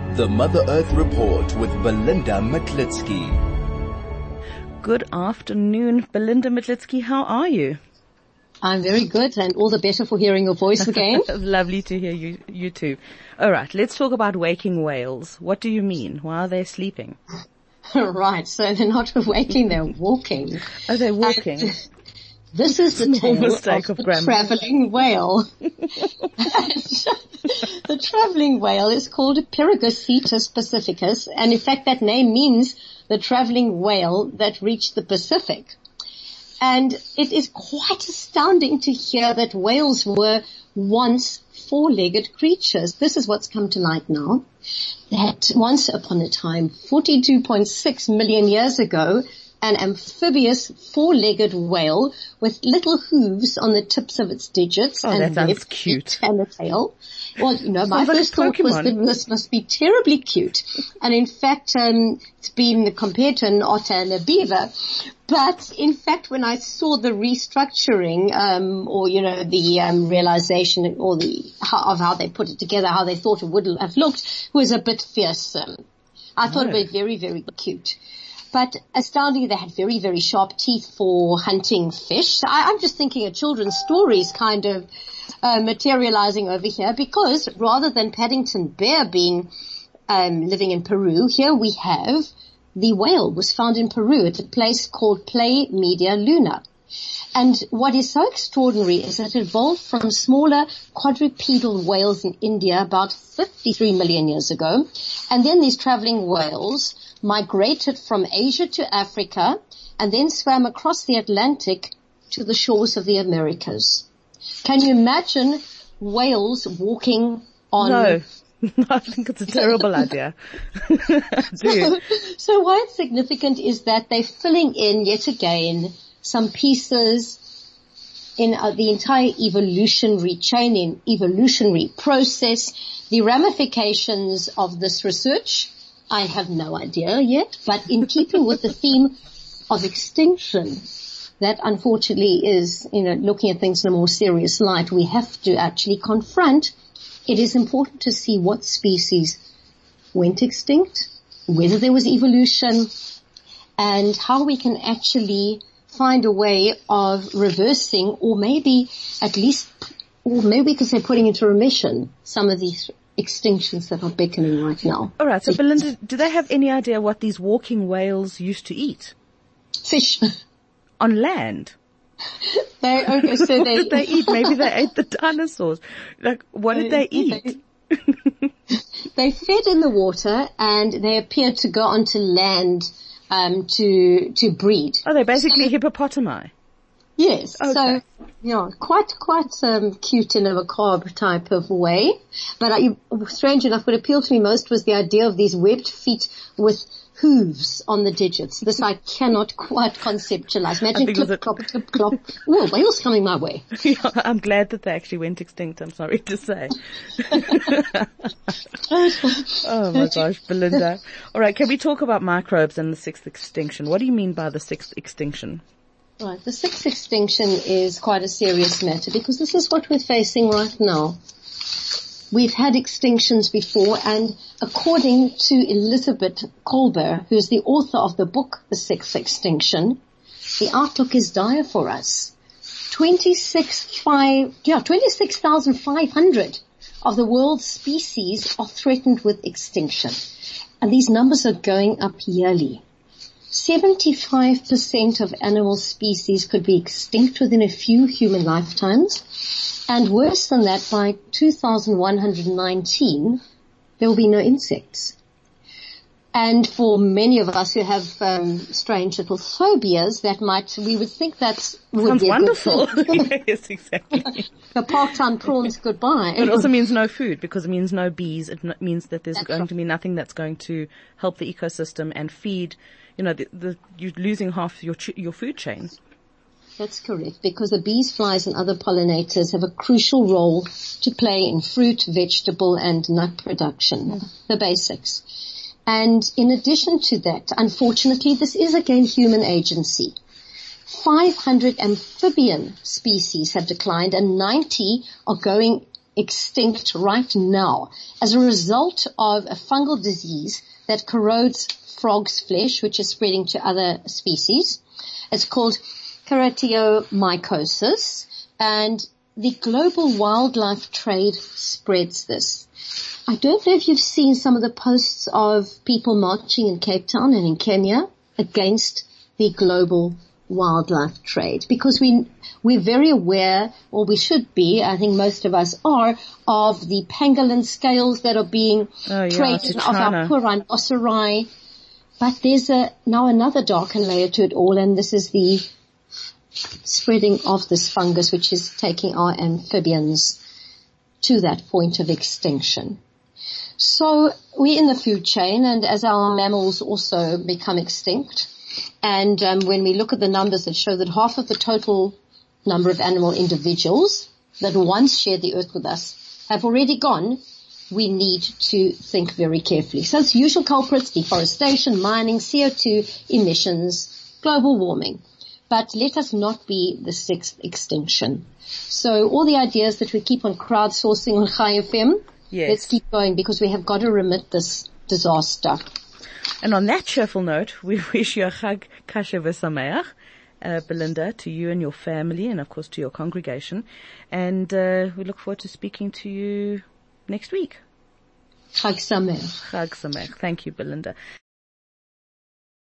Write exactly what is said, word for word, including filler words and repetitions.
The Mother Earth Report with Belinda Matlitsky. Good afternoon, Belinda Matlitsky. How are you? I'm very good, and all the better for hearing your voice again. Lovely to hear you, you too. All right, let's talk about waking whales. What do you mean? Why are they sleeping? Right, so they're not waking, they're walking. Are they walking? And this is the Small tale mistake of, of the grammar. traveling whale. The traveling whale is called Pyrgocetus pacificus, and in fact that name means the traveling whale that reached the Pacific. And it is quite astounding to hear that whales were once four-legged creatures. This is what's come to light now. That once upon a time, forty-two point six million years ago, an amphibious four-legged whale with little hooves on the tips of its digits oh, and that sounds webbed cute. feet and a tail. Well, you know, my Sounds like first a thought was Pokemon. that this must be terribly cute. And in fact, um, it's been compared to an otter and a beaver. But in fact, when I saw the restructuring, um, or, you know, the, um, realization or the, how, of how they put it together, how they thought it would have looked, was a bit fearsome. I thought Oh. it was very, very cute. But astoundingly, they had very, very sharp teeth for hunting fish. So I, I'm just thinking a children's story is kind of uh, materializing over here, because rather than Paddington Bear being um, living in Peru, here we have the whale was found in Peru at a place called Playa Media Luna. And what is so extraordinary is that it evolved from smaller quadrupedal whales in India about fifty-three million years ago. And then these traveling whales migrated from Asia to Africa and then swam across the Atlantic to the shores of the Americas. Can you imagine whales walking on... No. I think it's a terrible idea. I do. So why it's significant is that they're filling in yet again some pieces in uh, the entire evolutionary chain, in evolutionary process. The ramifications of this research, I have no idea yet, but in keeping with the theme of extinction, that unfortunately is, you know, looking at things in a more serious light, we have to actually confront. It is important to see what species went extinct, whether there was evolution, and how we can actually find a way of reversing, or maybe at least, or maybe we could say putting into remission some of these extinctions that are beckoning right now. All right, so Belinda, do they have any idea what these walking whales used to eat? Fish. On land? They, okay, so What they, did they eat? Maybe they ate the dinosaurs. Like, what did they eat? They fed in the water and they appeared to go onto land um, to to breed. Oh, they're basically hippopotami. Yes. Okay. So, yeah, quite, quite, um, cute in a macabre type of way. But I, strange enough, what appealed to me most was the idea of these webbed feet with hooves on the digits. This I cannot quite conceptualize. Imagine think it was clip, a- clop, clip, clop. Ooh, whale's coming my way. Yeah, I'm glad that they actually went extinct, I'm sorry to say. Oh my gosh, Belinda. All right, can we talk about microbes and the sixth extinction? What do you mean by the sixth extinction? Right, the sixth extinction is quite a serious matter because this is what we're facing right now. We've had extinctions before, and according to Elizabeth Kolber, who's the author of the book The Sixth Extinction, the outlook is dire for us. twenty-six five, yeah, twenty-six thousand five hundred of the world's species are threatened with extinction, and these numbers are going up yearly. seventy-five percent of animal species could be extinct within a few human lifetimes. And worse than that, by two thousand one hundred nineteen, there will be no insects. And for many of us who have um, strange little phobias, that might, we would think that's would Sounds be a wonderful. good thing. Yes, exactly. The part-time prawns goodbye. It also means no food because it means no bees. It n- means that there's That's going right. to be nothing that's going to help the ecosystem and feed, you know, the, the, you're losing half your ch- your food chain. That's correct, because the bees, flies, and other pollinators have a crucial role to play in fruit, vegetable, and nut production, the basics. And in addition to that, unfortunately, this is again human agency. five hundred amphibian species have declined and ninety are going extinct right now as a result of a fungal disease that corrodes frog's flesh, which is spreading to other species. It's called keratoomycosis, and the global wildlife trade spreads this. I don't know if you've seen some of the posts of people marching in Cape Town and in Kenya against the global wildlife trade, because we, we're very aware, or we should be, I think most of us are, of the pangolin scales that are being oh, yeah, traded of our poor rhinoceros. But there's a, now another darker layer to it all, and this is the spreading of this fungus, which is taking our amphibians to that point of extinction. So we're in the food chain, and as our mammals also become extinct, and um, when we look at the numbers that show that half of the total number of animal individuals that once shared the earth with us have already gone, we need to think very carefully. So it's usual culprits: deforestation, mining, C O two emissions, global warming. But let us not be the sixth extinction. So all the ideas that we keep on crowdsourcing on Chai F M, yes. let's keep going, because we have got to remit this disaster. And on that cheerful note, we wish you a Chag Kasher V'Sameach, uh, Belinda, to you and your family, and of course to your congregation. And uh, we look forward to speaking to you next week. Chag Sameach. Chag Sameach. Thank you, Belinda.